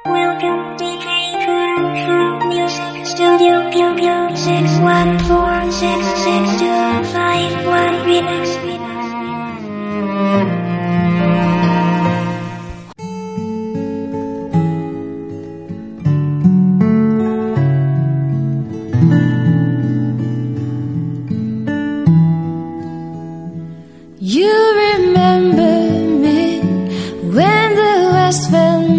Welcome DJ Kung Music Studio Pew Pew 614662551 Remix. You remember me when the west wind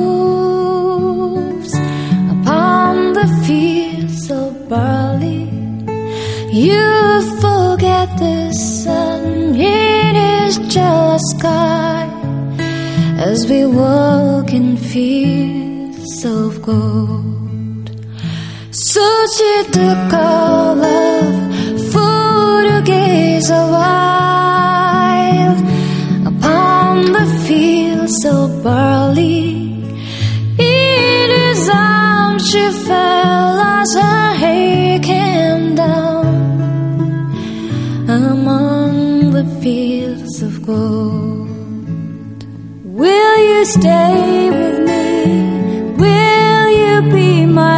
moves upon the fields of barley. You forget the sun in his jealous sky as we walk in fields of gold. So she took our love for to gaze a while upon the fields of barley. In his arms she fell as her hair came down among the fields of gold. Will you stay with me? Will you be my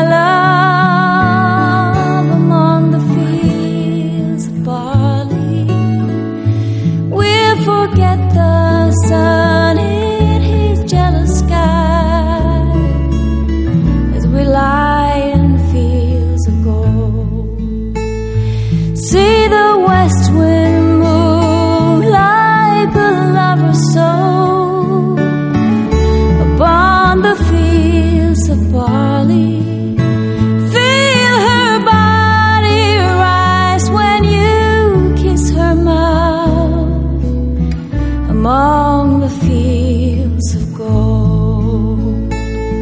love among the fields of barley? We'll forget the sun in his jealous sky as we lie in fields of gold. See the west wind move like a lover's soul upon the fields of barley. Feel her body rise when you kiss her mouth among the fields of gold.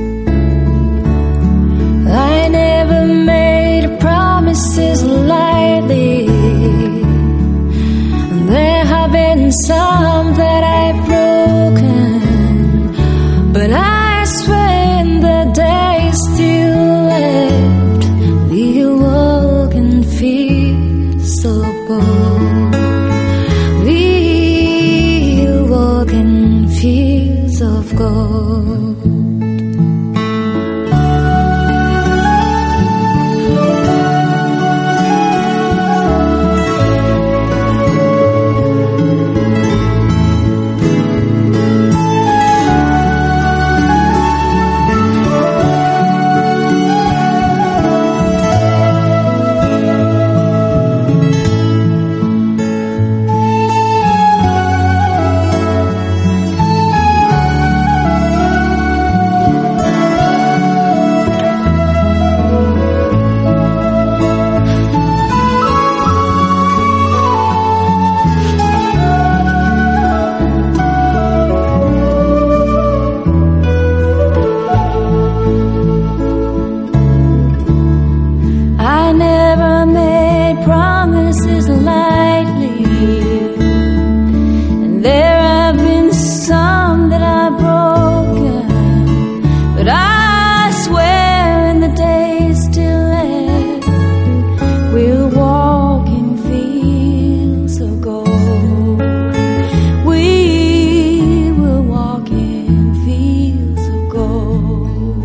I never made promises lightly. There have been some that I've broken, but I swear in the days still left, we'll walk in fields of gold. We'll walk in fields of gold. I never made promises lightly, and there have been some that I've broken, but I swear in the days still left, we'll walk in fields of gold. We will walk in fields of gold.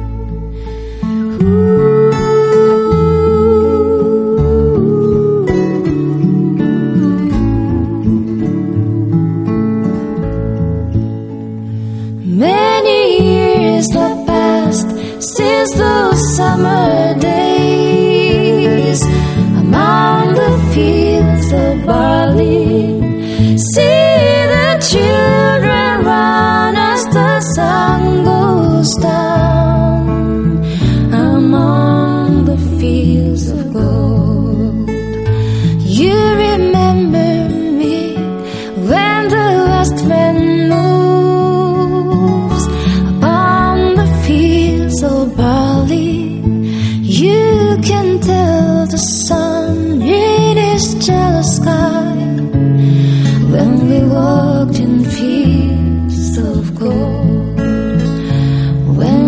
Many years have passed since those summer days among the fields of barley. See the children run as the sun goes down among the fields of gold. You remember me when the west wind moves upon the fields of barley. You can tell the sun in his jealous sky when we walked in fields of gold. When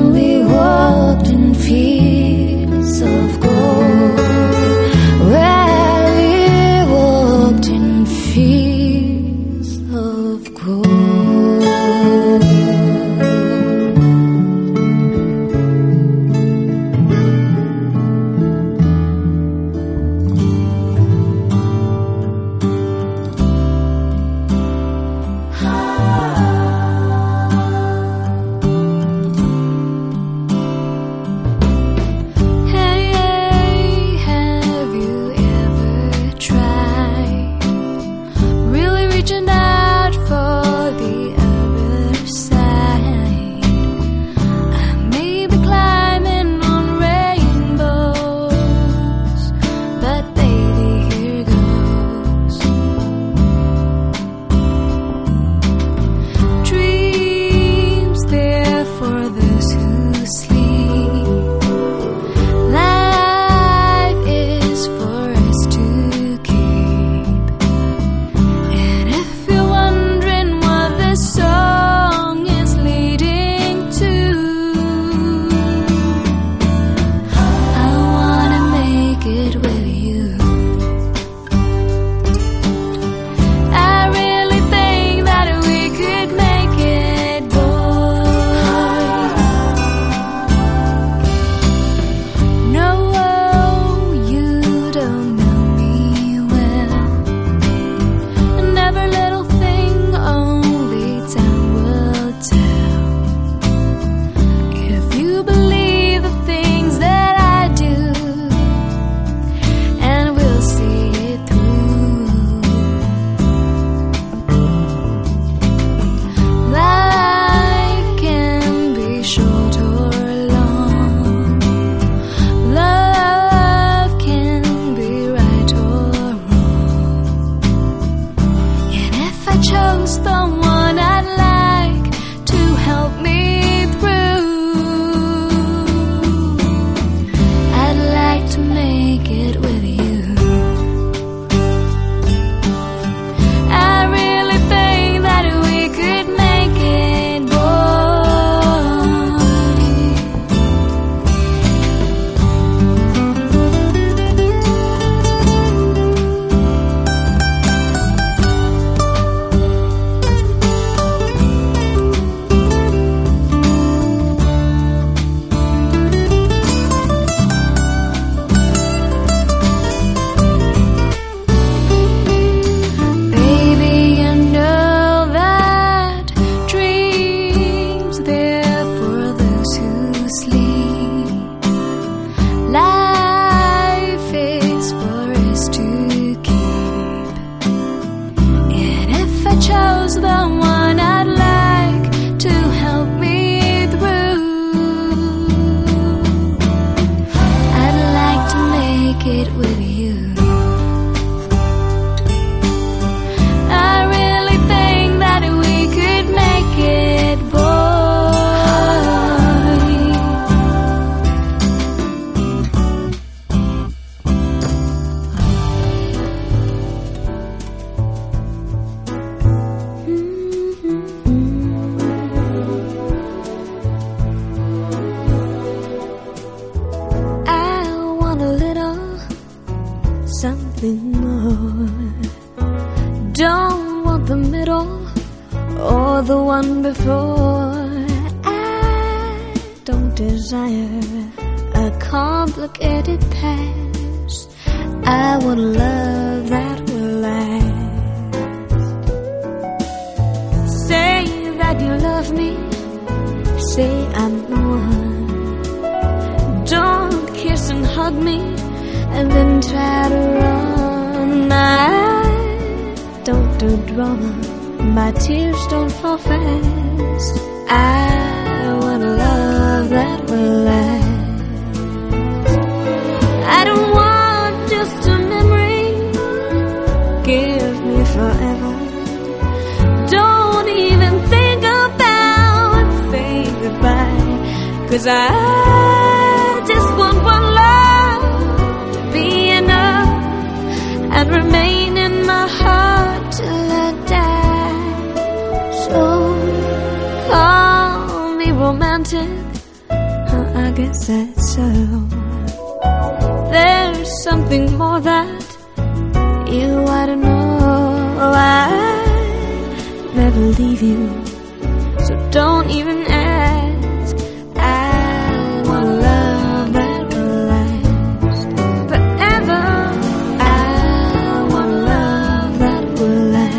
complicated past. I want love that will last. Say that you love me, say I'm the one. Don't kiss and hug me and then try to run. I don't do drama, my tears don't fall fast. I want love that will last. I don't want just a memory, give me forever. Don't even think about saying goodbye, 'cause I just want one love to be enough and remain in my heart till I die. So call me romantic, I guess that's so. There's something more that you ought to know. I never leave you, so don't even ask. I want love that will last forever. I want love that will last.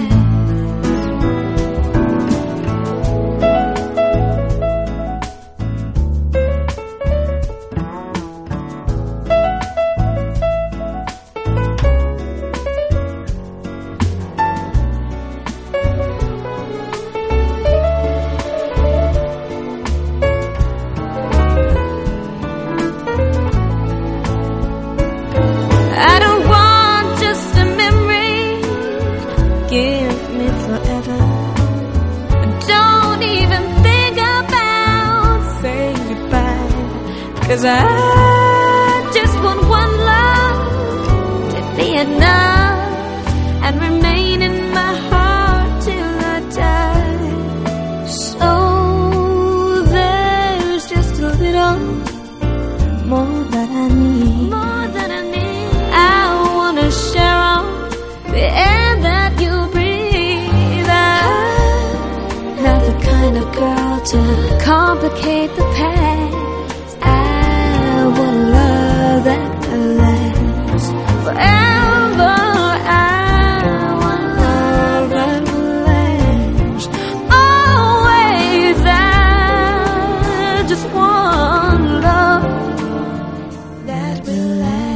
I don't want just a memory, give me forever. Don't even think about saying goodbye, 'cause I just want one love to be enough and remain in my heart till I die. So there's just a little more that I need. More than I need. I wanna share all the air that you breathe. I'm not the kind of girl to complicate the past. I want love that will last forever. I want love that will last always. I just want love that will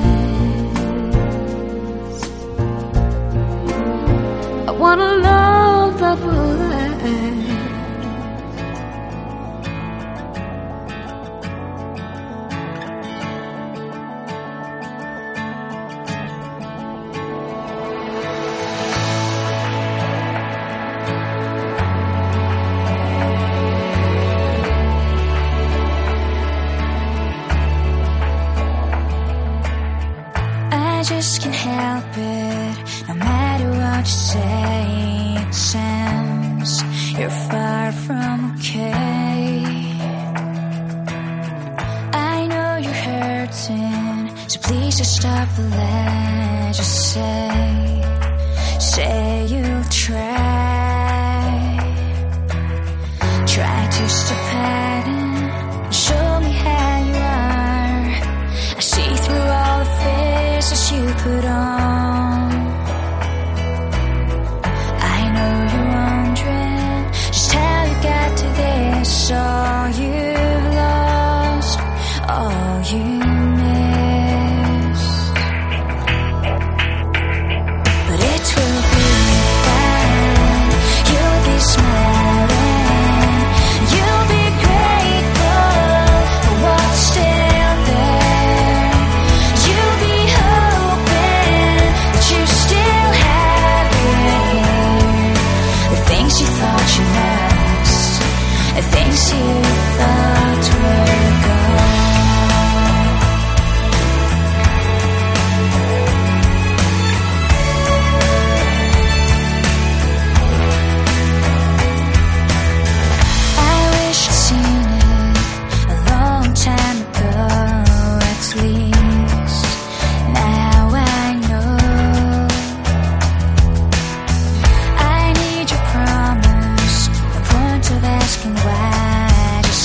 last. I want a love that will last. I just can't help it, no matter what you say, it sounds you're far from okay. I know you're hurting, so please just stop the lie. Just say you'll try to stop hiding, show me how you are. I see through all the faces you put on. I know you're wondering just how you got to this. All you've lost, all you missed. But it will be fine, you'll be smiling, you'll be grateful for what's still there. You'll be hoping that you still have it here. The things you thought you lost, the things you thought were gone. I wish I'd seen it a long time ago, at least now I know. I need your promise, no point of asking why. Just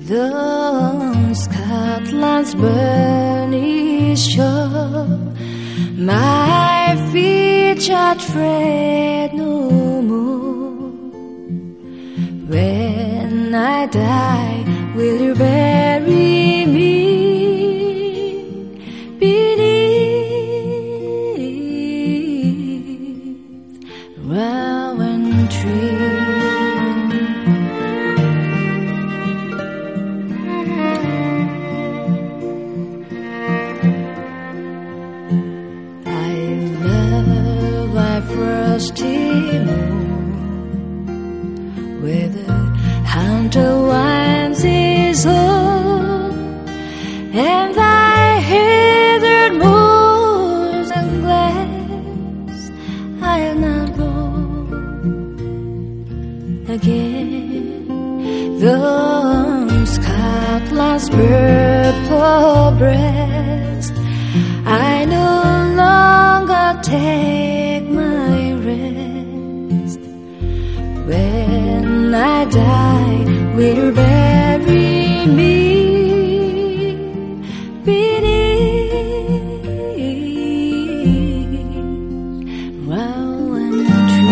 The Scotland's burning shore, my feet shall tread no more. When I die, will you bury me beneath rowan tree? Frosty moon, where the hunter winds his horn, and thy heathered moors and glades I'll not roam again. The Scotland's purple breast I no longer take my rest. When I die, will you bury me beneath rowan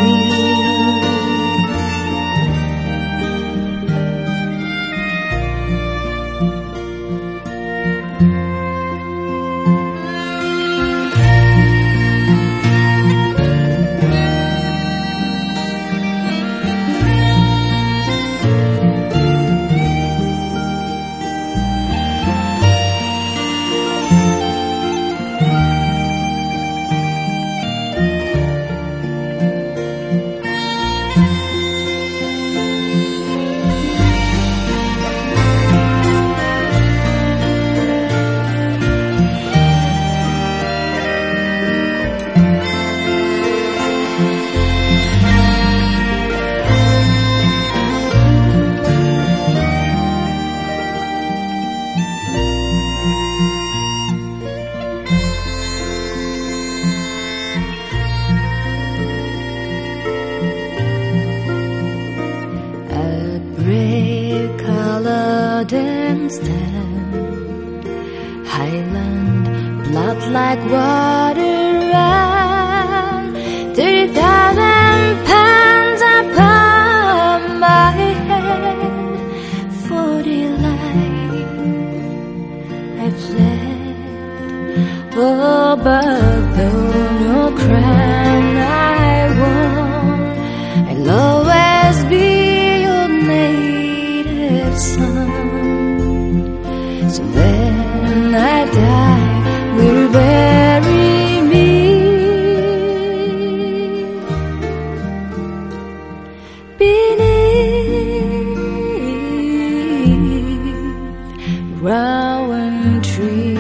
Highland blood like water ran, 30,000 pounds upon my head. For delight I fled, oh, but though no crown I won, I'll always be your native son. So when I die, will you bury me beneath rowan tree?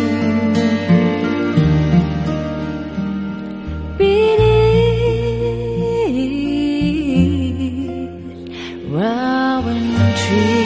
Beneath rowan tree.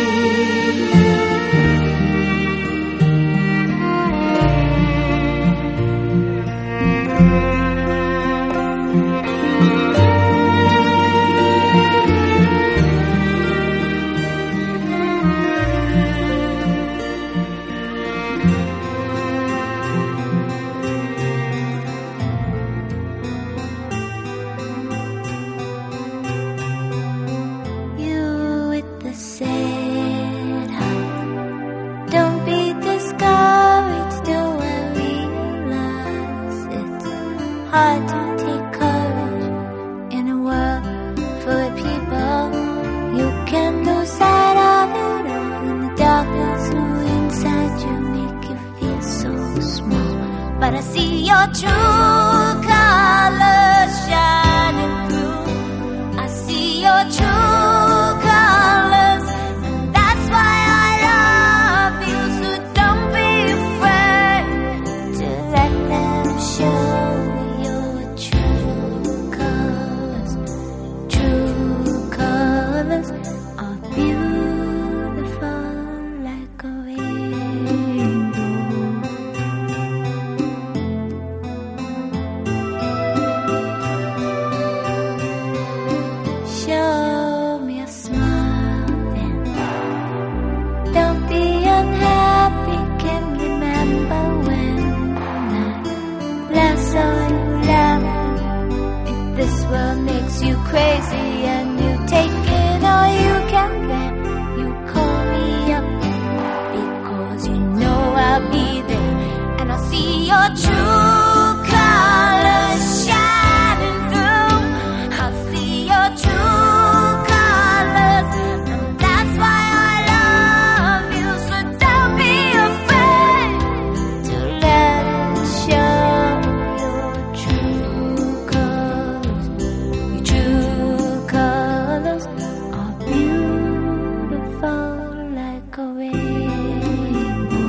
Hard to take courage in a world full of people. You can lose sight of it all, and the darkness inside you make you feel so small. But I see your true colors shining through. I see your true colors, and that's why I love you. So don't be afraid to let them show. Are beautiful like a rainbow. crazy and you take it all you can bear. You call me up because you know I'll be there, and I'll see your true colors shining through. I'll see your true colors, and that's why I love you. So don't be afraid to let it show. Your true colors are beautiful like a rainbow.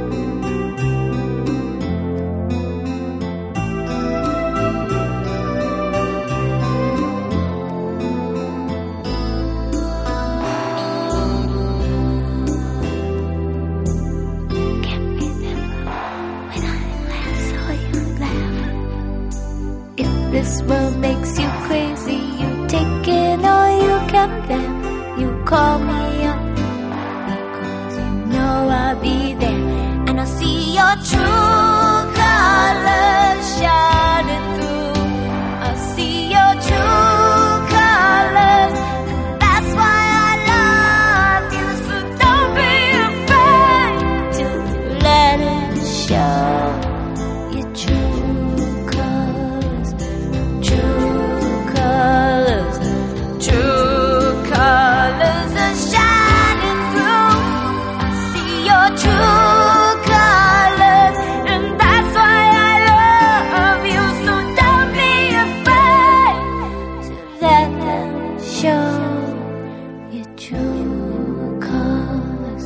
Can't remember when I last saw you laugh. If this world makes you crazy, you take it all you can bear. You call me up because you know I'll be there, and I'll see your true colors shining through. I'll see your true colors, and that's why I love you. So don't be afraid to let it show. Your true colors, true colors, true colors are shining through. I see your true colors, and that's why I love you. So don't be afraid to let them show. Your true colors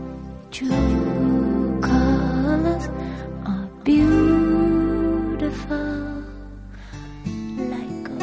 are beautiful like a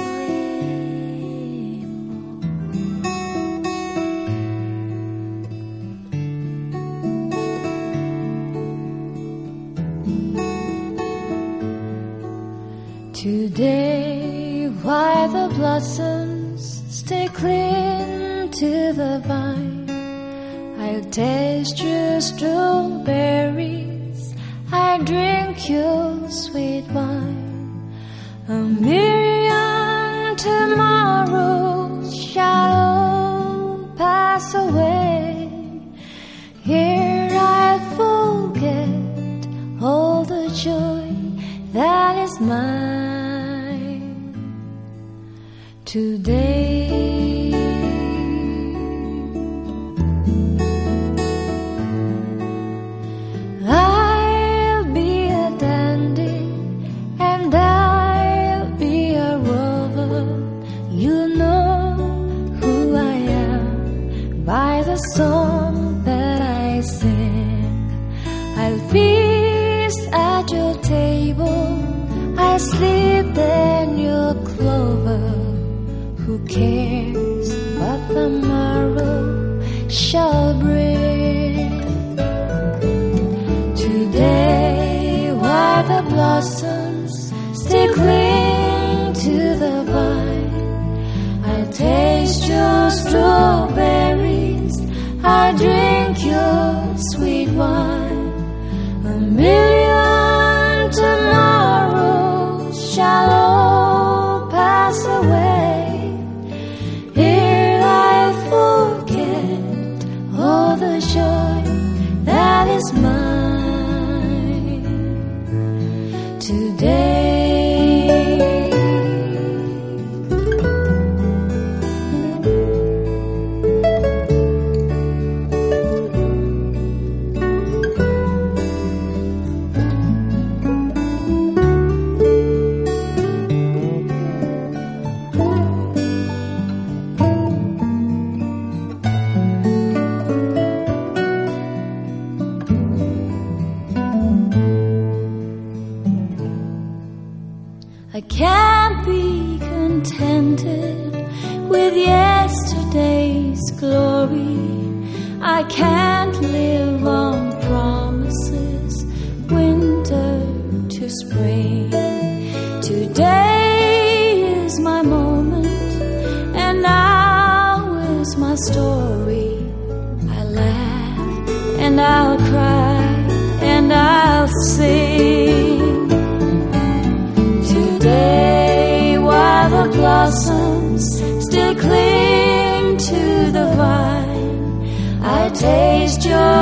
Today, while the blossoms stay clean to the vine, I'll taste your strawberries, I drink your sweet wine. A million tomorrows shall all pass away. Here I'll forget all the joy that is mine today. I'll be a dandy and I'll be a rover. You know who I am by the song that I sing. I'll feast at your table, I sleep in your clover. Who cares what the morrow shall bring? Today, while the blossoms stay cling to the vine, I'll taste your strawberries, I drink your sweet wine. A million tomorrows shall all pass away. Here I forget all the joy that is mine today. I can't be contented with yesterday's glory. I can't live on promises, winter to spring. Today is my moment, and now is my story. I laugh and I'll cry and I'll sing. Today, while the blossoms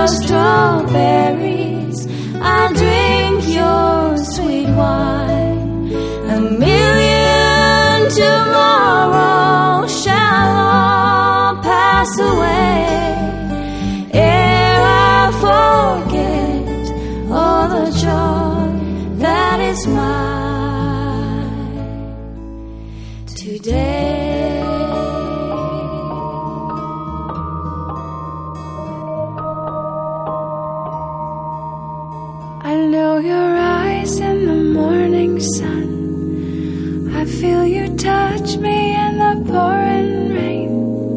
your strawberries, I'll drink your sweet wine. A million tomorrows shall all pass away ere I forget all the joy that is mine today. I know your eyes in the morning sun. I feel you touch me in the pouring rain.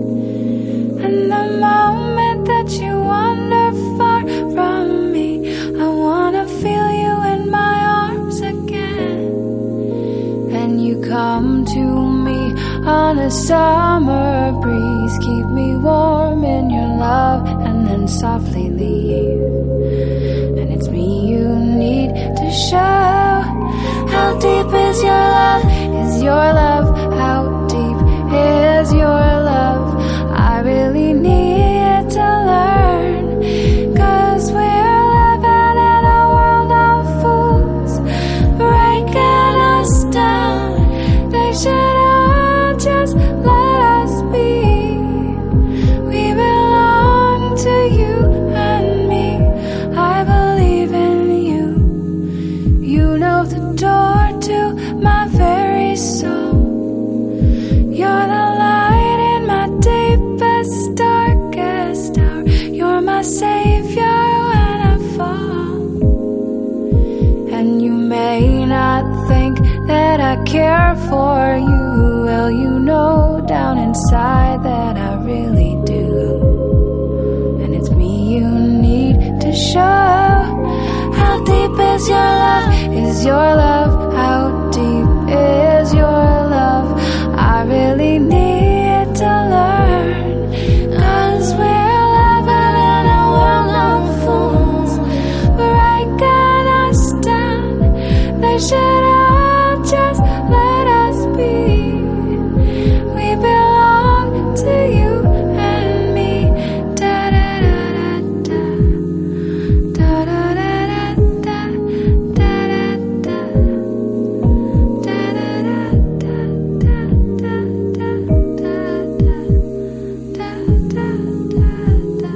And the moment that you wander far from me, I wanna feel you in my arms again. And you come to me on a summer breeze, keep me warm in your love, and then softly leave. And it's me you need to show. How deep is your love? Is your love? How deep is your love? I really need to learn, 'cause we're living in a world of fools, breaking us down. They should all just let us be. We belong to you and me. I believe in you. You know the door to my very soul. You're the light in my deepest, darkest hour. You're my savior when I fall. And you may not think that I care for you. Well, you know down inside that I really do. And it's me you need to show. How deep is your love? Is your love? How deep is your love? I really need to learn, 'cause we're living in a world of fools, breaking us down. They should all just let us be. We belong to you and me. Da da da da da da da da da da da.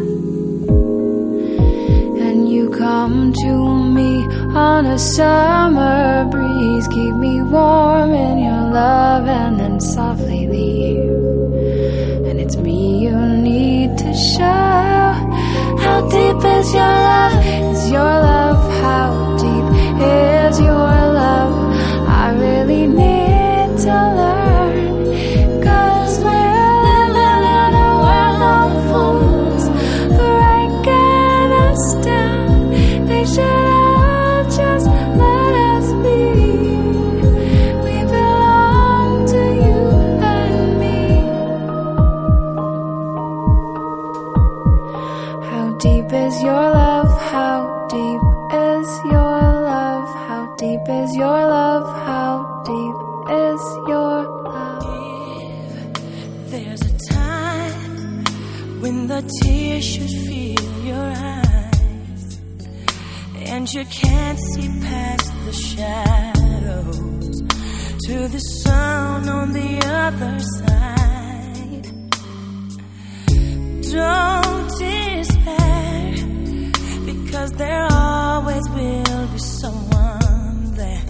And you come to me on a summer breeze, keep me warm in your love, and then softly leave. And it's me you need to show. How deep is your love? Is your love? How deep is your love? I really need to learn, 'cause we're living in a world of fools, breaking us down. They should all just let us be. We belong to you and me. How deep is your love? How deep is your love? How deep is your love? How deep is your love? There's a time when the tears should fill your eyes, and you can't see past the shadows to the sun on the other side. Don't despair, because there always will be someone there.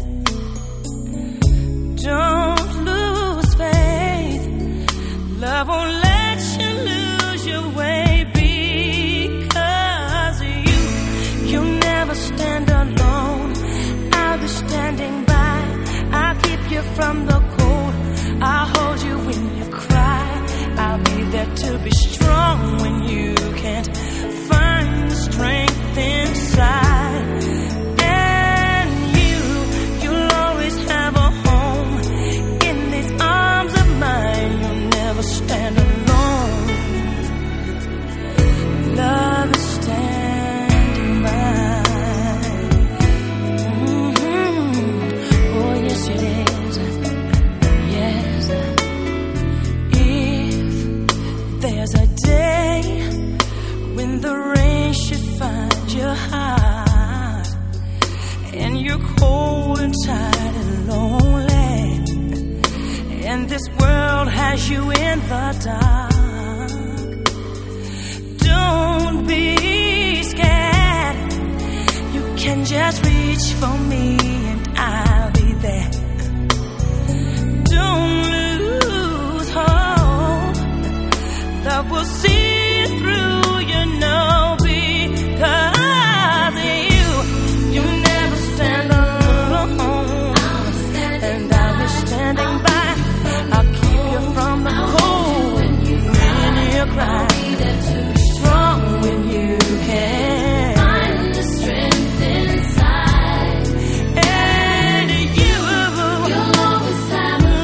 Don't lose faith. Love won't let you lose your way, because you'll never stand alone. I'll be standing by. I'll keep you from the cold. I'll hold you when you cry. I'll be there to be strong when you can't find the strength inside. And you'll always have a home in these arms of mine. You'll never stand alone. Love is standing by. Oh yes it is. for me and I'll be there. Don't lose hope. Love will see you through, you know, because you never stand alone. And I'll be standing by. I'll keep you from the cold when you cry. Strong when you can. Find the strength inside. And you'll always have a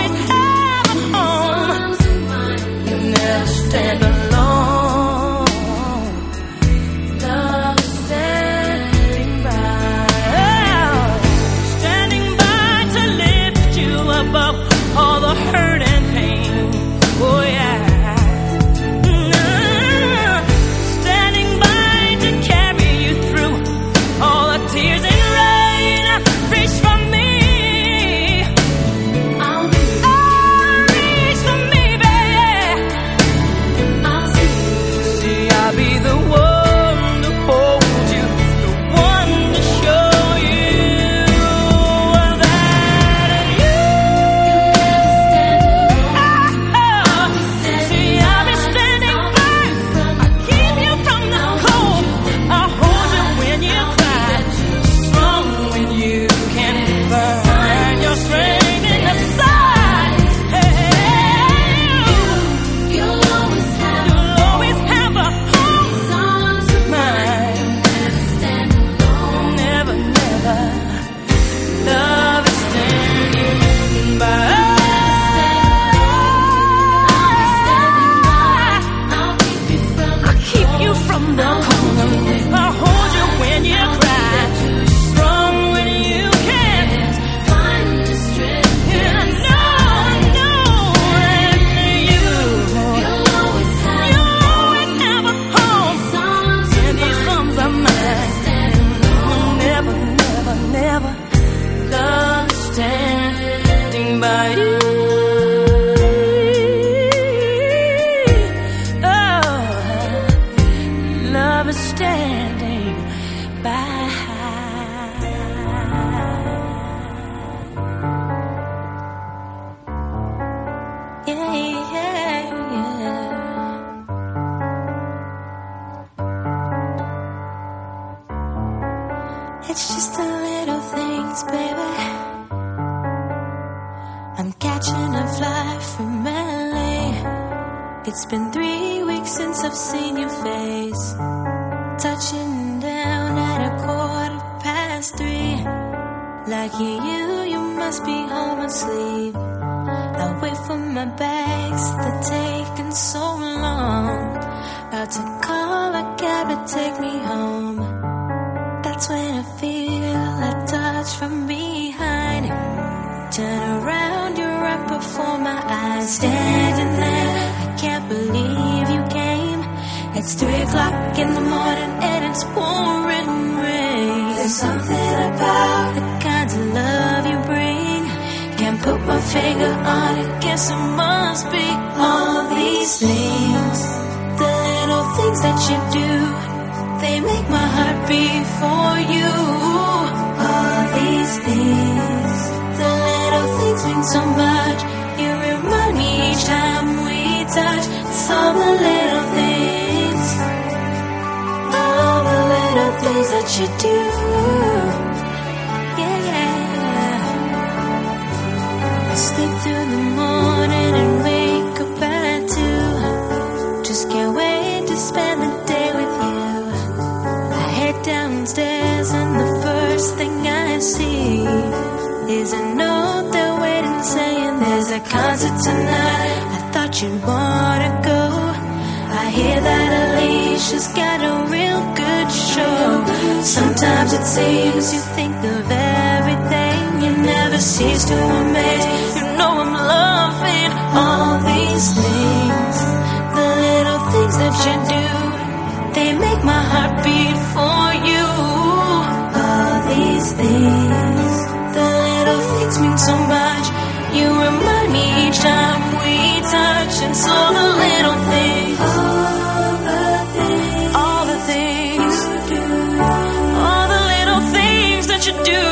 home. You never stand alone. Love Standing by to lift you above all the hurt and pain. Oh yeah. Standing by to carry you through all the tears and rain. Reach for me. Reach for me, baby. See, I'll be the one to hold you, the one to show you that you. See, I'll be standing by. I'll keep you from the cold. I'll hold you when you cry. Strong when you can burn your strength in the side. You'll always have You'll always have a home. songs of Mine. stand alone. Never, never. Love is standing by. I'll keep you from I'll keep you from the cold. I'll hold you when you cry. Strong when you can. find the strength. And I know that You'll always have have a home. songs of And these songs are mine. stand alone. Never, never, never. Love is standing by you. Oh, love is standing by. Yeah, yeah, yeah. It's just the little things, baby. I'm catching a flight from LA. It's been 3 weeks since I've seen your face. Touching down at 3:15. Lucky you must be home asleep. I'll wait for my bags, they're taking so long. About to call a cab to take me home. That's when I feel a touch from behind. Turn around, you're right before my eyes. Standing there, I can't believe you came. It's 3 o'clock in the morning and it's pouring rain. There's something about the kind of love you bring. Can't put my finger on it, guess it must be all these things. The little things that you do, they make my heart beat for you. All these things, the little things mean so much. You remind me each time we touch. It's all the little things, all the little things that you do. Yeah, yeah. I sleep through the morning and wake up at 2. Just can't wait to spend the day with you. I head downstairs and the first thing I see is a note they're waiting saying there's a concert tonight. I thought you'd wanna go. I hear that Alicia's got a real good show. Sometimes it seems you think of everything. You never cease to amaze. You know I'm loving all these things. The little things that you do, they make my heart beat for you. All these things, the little things mean so much. You remind me each time we touch. It's all the little things, all the things you do, all the little things that you do.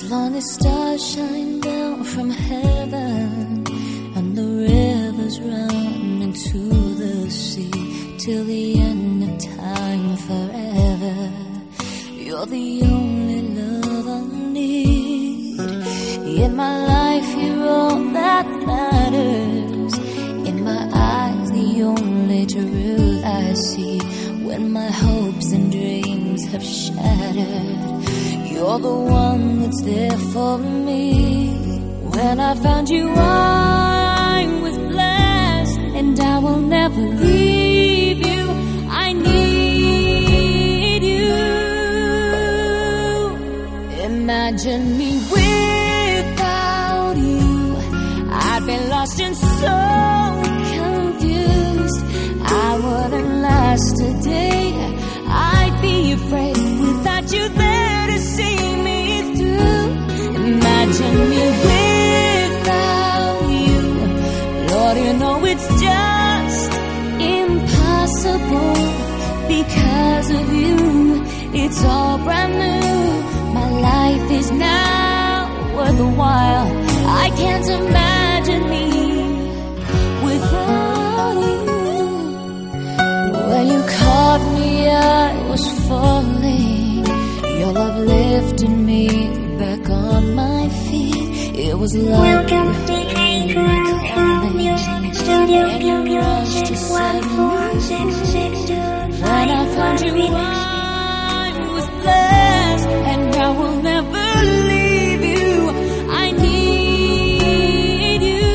long as stars shine down from heaven and the rivers run into the sea till the end of time forever. You're the only love I need. In my life you're all that matters. In my eyes the only truth I see. When my hopes and dreams have shattered, you're the one that's there for me. When I found you I was blessed, and I will never leave you. I need you. Imagine me without you. I'd be lost and so confused. I wouldn't last a day. I'd be afraid without you there to see me through. Imagine me without you. Lord, you know it's just impossible. Because of you, it's all brand new. My life is now worthwhile. I can't imagine me without you. When you caught me, I was falling. Your love lifted me back on my feet. It was like Welcome to April Music Studio. When I found you, I was blessed, and I will never leave you. I need you.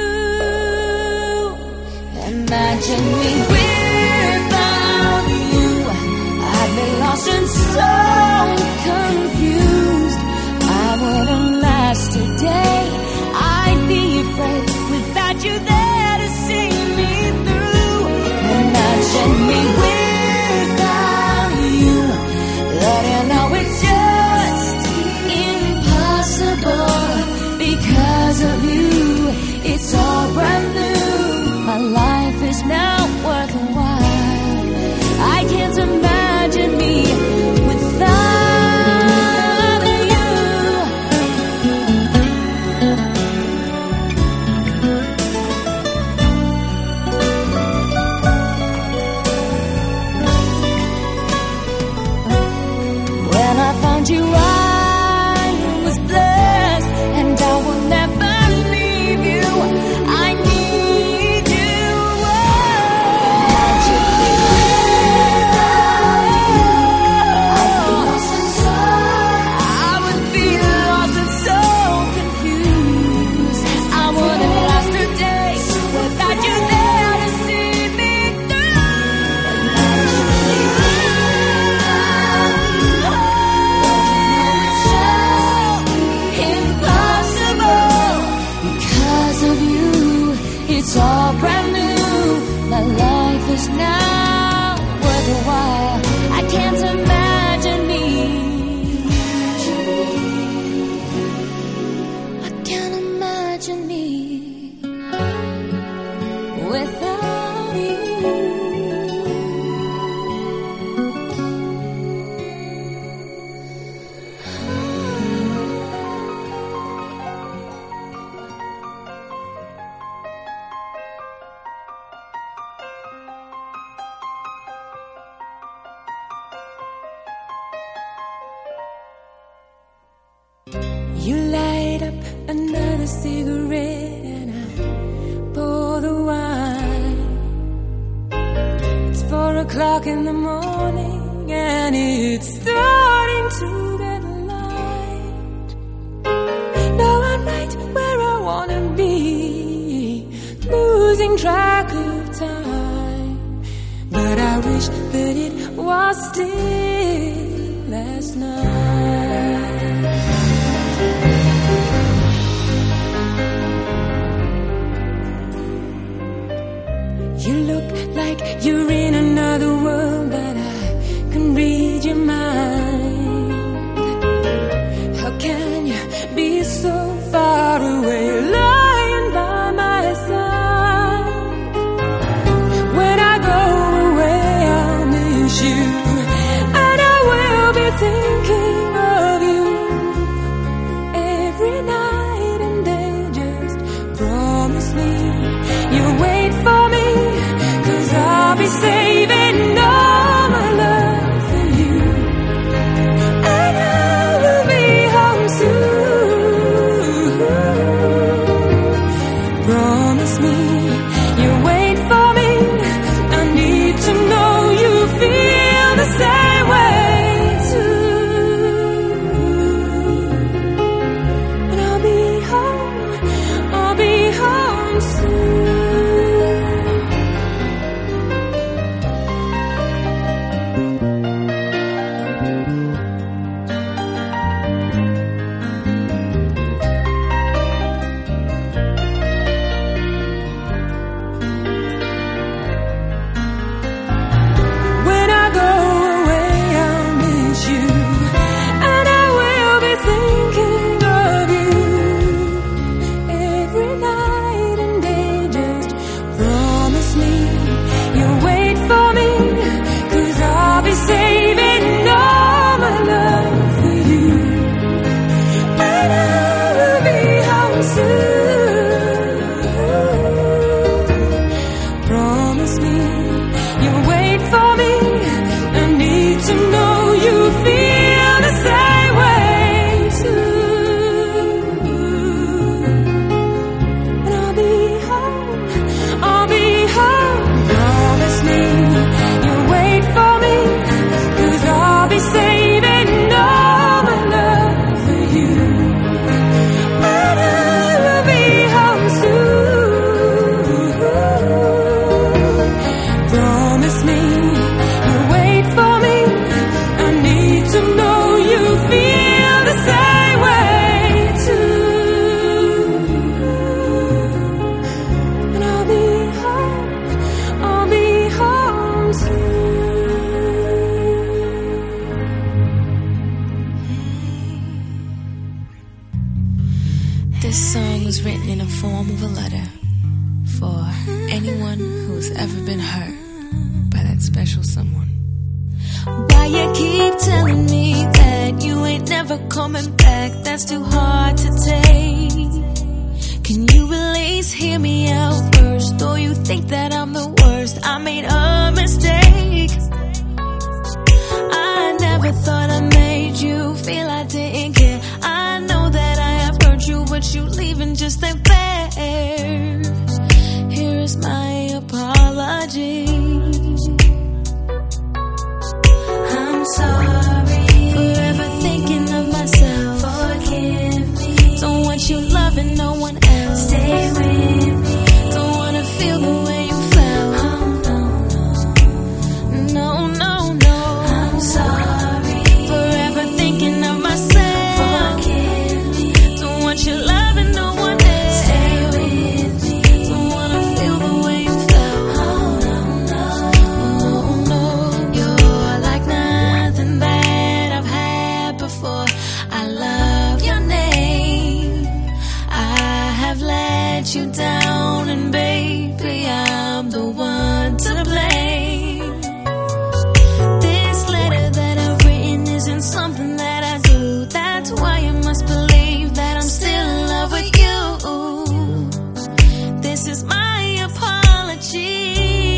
Imagine me without you. I'd be lost and so confused. I wouldn't last a day. I'd be afraid without you there to see me through. Imagine me without you. Lord, you know it's just impossible. Because of you, it's all brand new. My life is now worthwhile. I can't imagine me without you. When I found you, I was blessed, and I will never leave you. I need you. I would be lost and so confused. I wouldn't last a day without you there to see me impossible. Because of you, it's all brand new. My life is now worthwhile. I can't imagine me. I can't imagine me without you. You light up another cigarette and I pour the wine. It's 4 o'clock in the morning and it's starting to get light. Now I'm right where I wanna be, losing track of time. But I wish that it was still last night. You look like you're in another world, but I can read your mind. How can you be so far away, lying by my side? When I go away, I'll miss you, and I will be thinking of you. This song was written in the form of a letter for anyone who's ever been hurt by that special someone. Why you keep telling me that you ain't never coming back? That's too hard to take. Can you at least hear me out first? Or you think that I'm the worst? I made a mistake. I never thought I made you feel I didn't care. I know that I have hurt you, but you leaving just ain't fair. Here is my apology. I'm sorry for ever thinking of myself. Forgive me. Don't want you loving no one else. Stay with me. Don't wanna feel the way you felt. Oh no, no, no, no. I'm sorry for ever thinking of myself. Forgive me. Don't want you loving no one else. Stay with me. Don't wanna feel the way you felt. Oh no, no, oh no. You're like nothing that I've had before. I love your name. I have let you down, and baby, I'm the one to blame. This letter that I've written isn't something that I do. That's why you must believe that I'm still in love with you. This is my apology.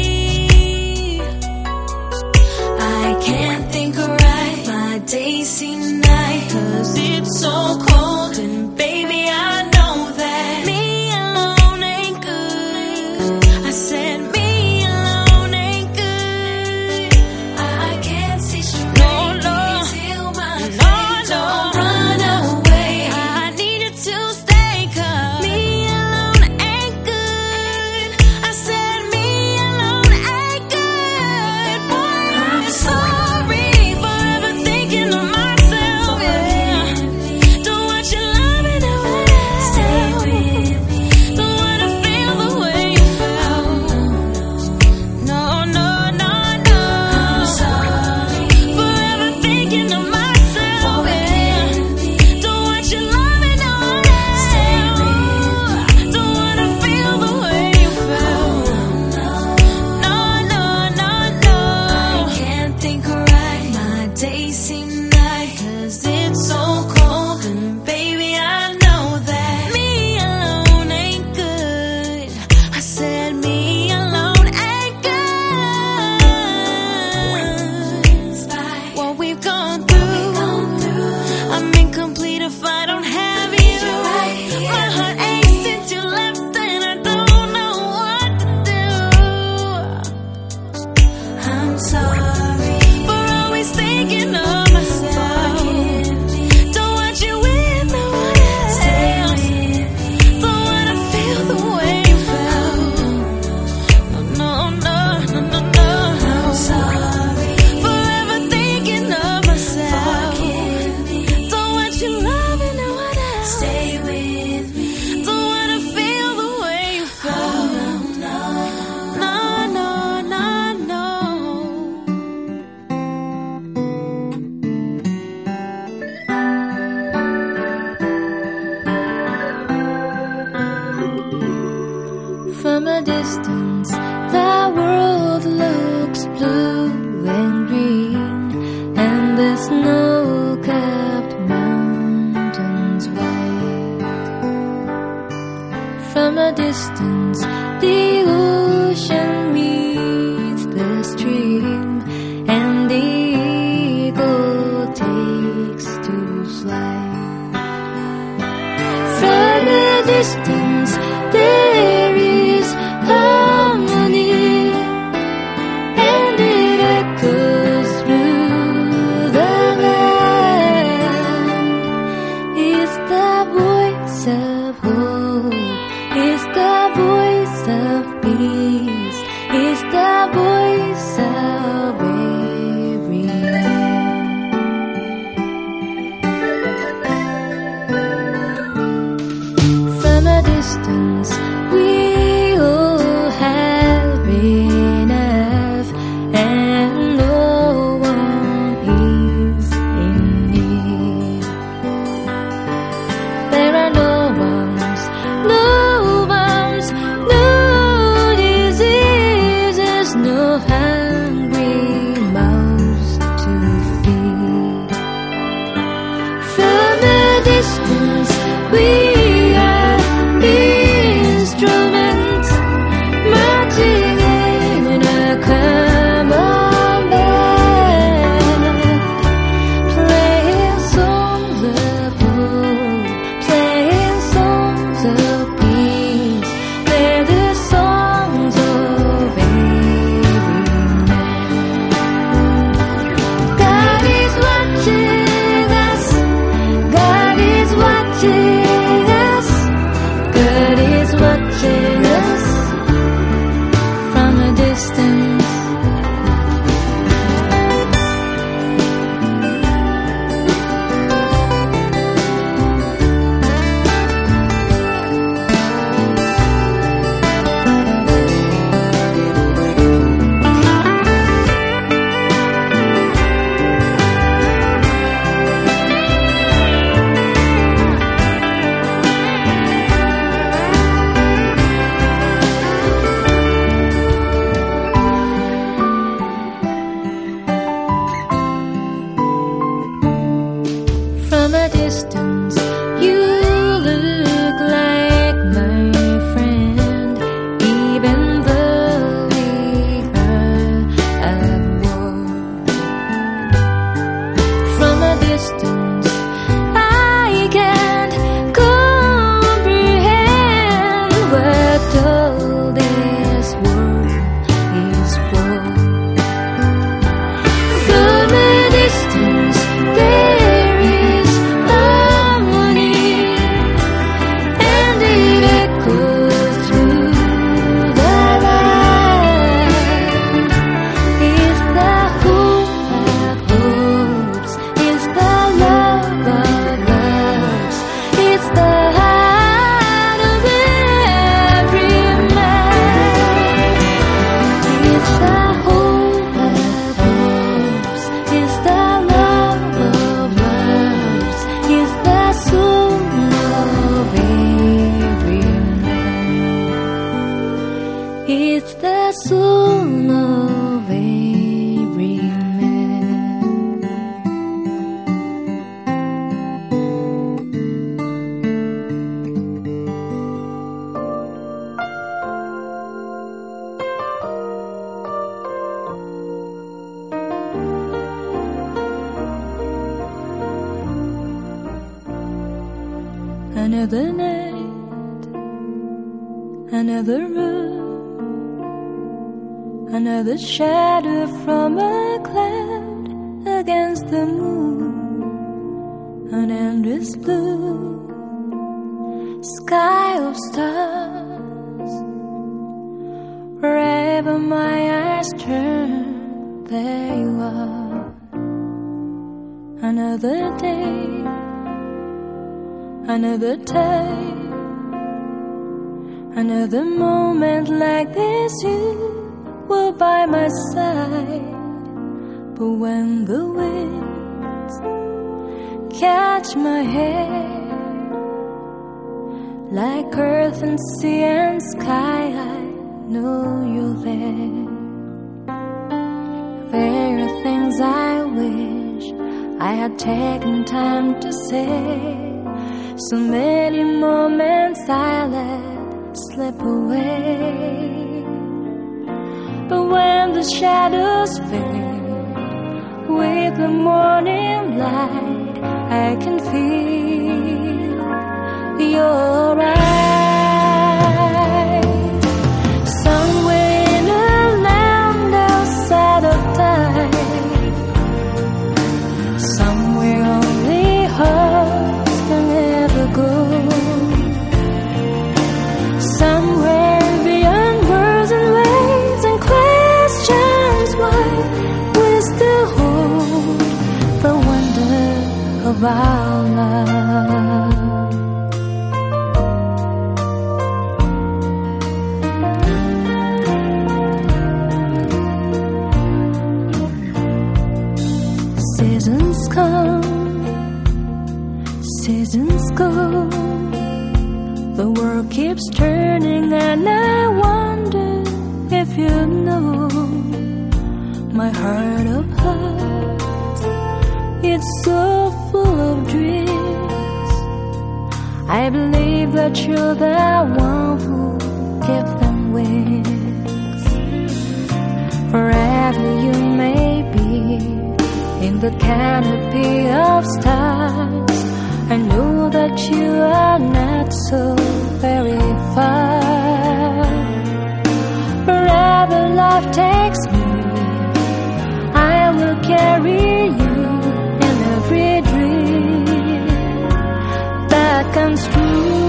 I can't think right. My days seem night, 'cause it's so cold, and baby, I know that me alone ain't good. I said me alone ain't good. I can't see straight. No, no, till my no, no, run away. I need you to stay, 'cause me alone ain't good. I said me alone ain't good. Boy, I'm sorry for ever thinking of myself. Yeah. Don't want you loving no one else. Stay with me. Don't wanna feel the way you felt. No, no, no, no. I'm sorry for ever thinking of myself. Yeah. Don't want you loving no one else. Stay with me. Don't wanna feel the way you felt. No, no, no, no. I can't think right. My days seem night, 'cause it's so cold, and baby, I know that me alone ain't good. I said me alone ain't good. Despite what we've gone through, I'm incomplete if I don't have you. My heart aches since you left, and I don't know what to do. I'm sorry for always thinking of myself. snow-capped mountains white. From a distance, the ocean meets the stream, and the eagle takes to fly. From a distance, there is harmony, and it echoes through the land. It's the voice of hope, it's the voice of peace, it's the voice of every man. From a distance, we all have enough, and no one is in need. There are no bombs, no bombs, no diseases, no hungry mouths to feed. From a distance, we are instruments marching in a common band, playing songs of hope, playing songs of peace. They're the songs of every man. God is watching us, God is watching us, God is watching us from a distance. From a distance, you look like my friend, even though we are at war. From a distance, I can't comprehend what all this world is for. From a distance, there is harmony, and it echoes through the land. It's the hope of hopes, it's the love of loves, it's the heart of every man. It's the hope of hopes, it's the love of loves, it's the soul of every man. It's the soul of every man. Another night, another room, another shadow from a cloud against the moon, an endless blue sky of stars. Wherever my eyes turn, there you are. Another day, another time, another moment like this, you were by my side. But when the winds catch my hair, like earth and sea and sky, I know you're there. There are things I wish I had taken time to say so many moments I let slip away. But when the shadows fade with the morning light, I can feel your eyes. Somewhere in a land outside of time, somewhere only hearts can ever go. Somewhere beyond words and ways and questions why we still hold the wonder of our love. Seasons come, seasons go, the world keeps turning, and I wonder if you know my heart of hearts, it's so full of dreams. I believe that you're the one who gives them wings. Forever you may be in the canopy of stars, I know that you are not so very far. Wherever life takes me, I will carry you in every dream that comes true.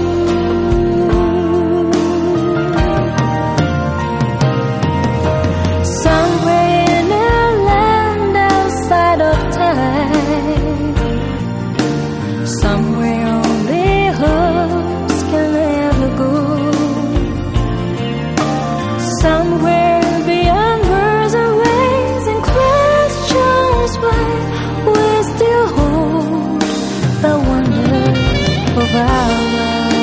Somewhere in a land outside of time, somewhere only hearts can ever go. Somewhere beyond words and ways and questions why we still hold the wonder of our love.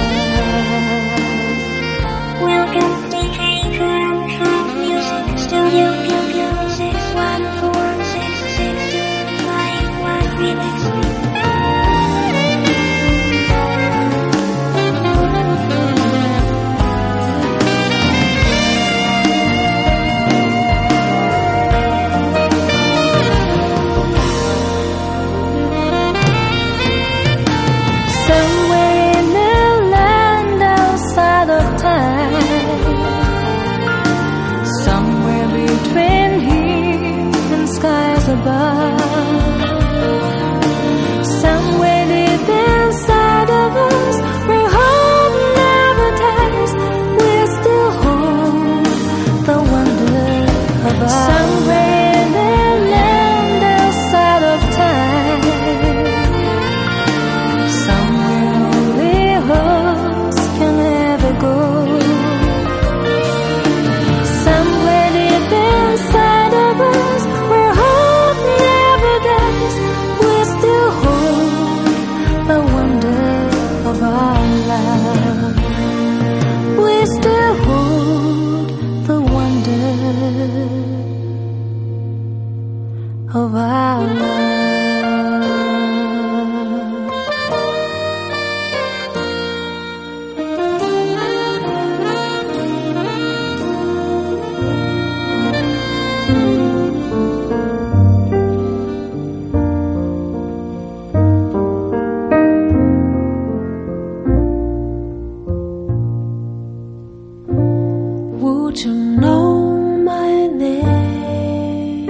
Welcome to K-Current House Music Studio, Studio 614669291 Remix. Somewhere in a land outside of time, somewhere between here and skies above, somewhere deep inside of us where hope never dies, we still hold the wonder of us. Somewhere in a land outside of time, somewhere only hearts can ever go. Somewhere deep inside of us where hope never dies, we still hold the wonder of our love. We still hold the wonder of our love. Would you know my name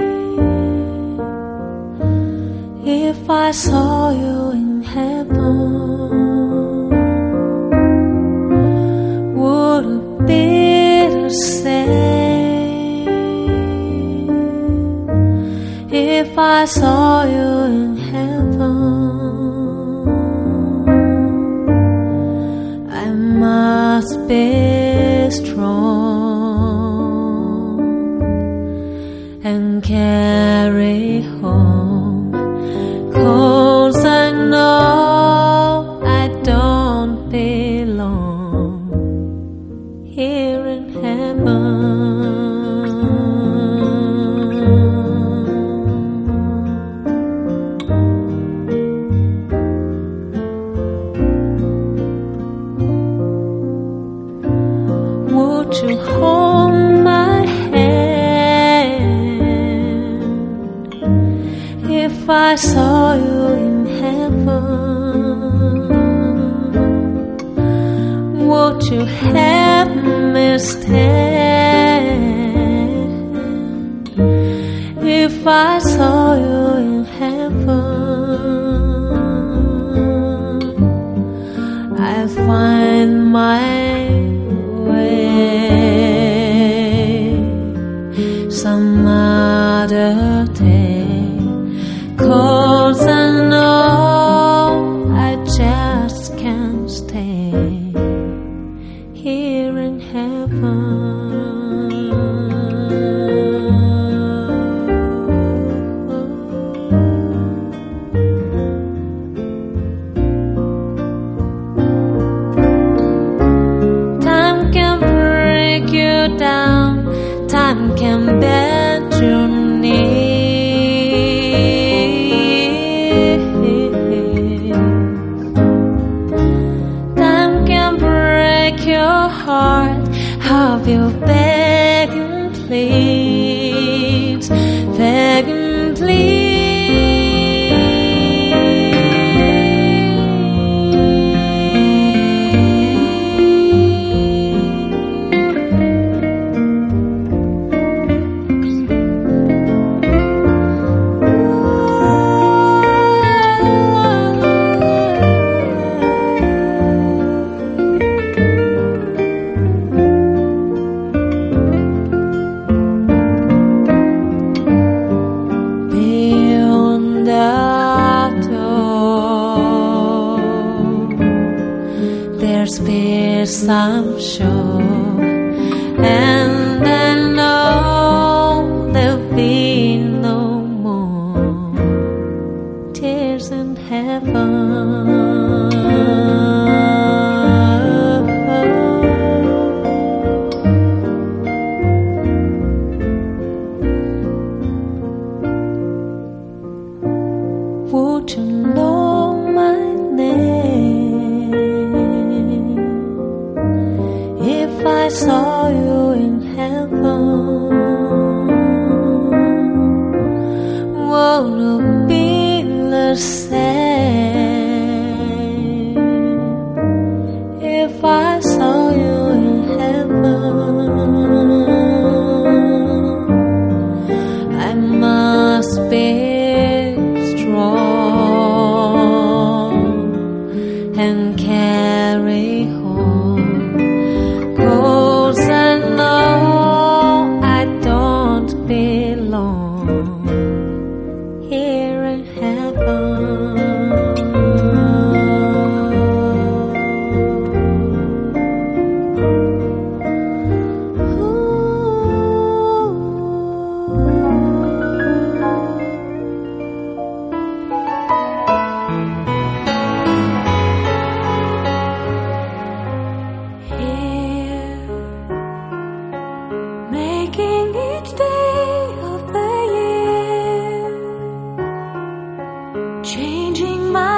if I saw you in heaven? Would it be the same if I saw you in heaven? I must be strong and carry home, 'cause I know I don't belong here in heaven. help me stand if I saw you in heaven. I'll find my way some other day, 'cause I know I just can't stay here in heaven. Time can break you down, time can bend your knee. Time can break your heart. Have you begging, please, begging, please. Beyond the door, there's peace, I'm sure, and I know there'll be no more tears in heaven. Would you know my name if I saw you in heaven? Would it be the same if I saw you in heaven? I must be and carry home, 'cause I know I don't belong here in heaven. Making each day of the year, changing my